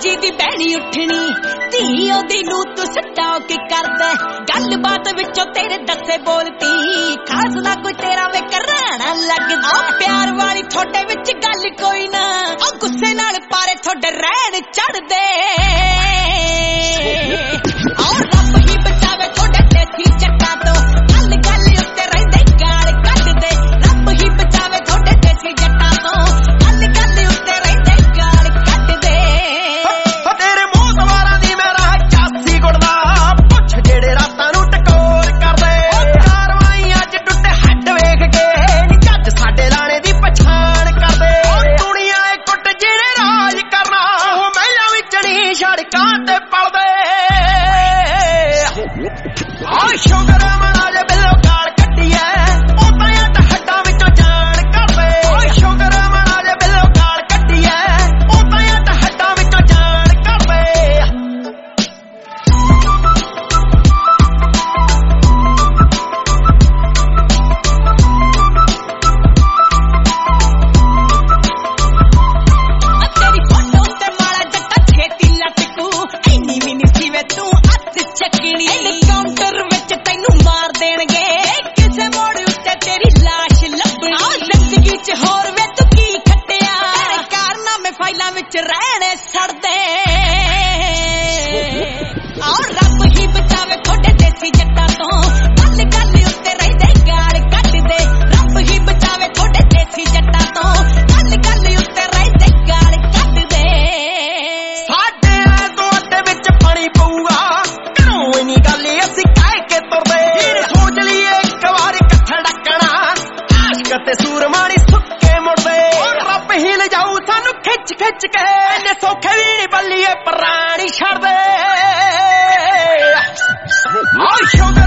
जी दी बहनी उठनी धी ओदी नूं तू सटाक करदा गलबात विचों तेरे दसे बोलती खास ना कोई तेरा वे कराना लगदा प्यार वाली थोड़े विच गल कोई ना ओ गुस्से नाल पारे थोड़े रहन चढ़दे और रब ही बचावे थोड़े देसी जट्टां तो गल गल उत्ते रहिंदे गाल कढदे रब ही बचावे थोड़े देसी जट्टां तो गल गल उत्ते रहिंदे गाल कढदे तेरे मुंह सवारां दी मेरा चासी गुड़दा पुछ जेड़े रातां नूं टकोर करदे कारवाईयां च टुੱਟੇ हੱਡ वेख के नी जज साडे लाणे दी पछाण करदे दुनिया ए कुੱਟ जेड़े राज करना ओह महिलां विच नी सड़कां ते पलदे आ शुगर मना जे बिल्लो गाल कड्डी ऐ ओ तां अट हड्डां विचों जान करदे ओ शुगर मना जे बिल्लो गाल कड्डी ऐ ओ तां अट हड्डां विचों जान करदे तेरी फोटो ते माला जट्टा छेती लटकू इन्नी भी नी सी वे तू हथ चकनी एनकाउंटर विच तैनू मार देणगे किसे मोड़ उत्ते तेरी लाश लभणी जिंदगी च होर वे तू की खट्टिया तेरे कारनामे फाइलां विच रहने सड़दे और रब ही बचावे थोड़े देसी जट्टां तो गल गल उत्ते रहिंदे गाल कढदे रब ही बचावे थोड़े देसी जट्टां तो गल गल उत्ते रहिंदे गाल कढदे साडे तो अड्डे विच पानी पऊगा घरों इन्नी गल असीं कह के तुरदे सोच लईए इक वार कट्ठा डकना आशक ते सूरमानी सुक्के मुड़दे रब ही ले जाऊ सानू खिच खिच के इन्ने सौखे भी नी बल्लीए प्राणी छड़दे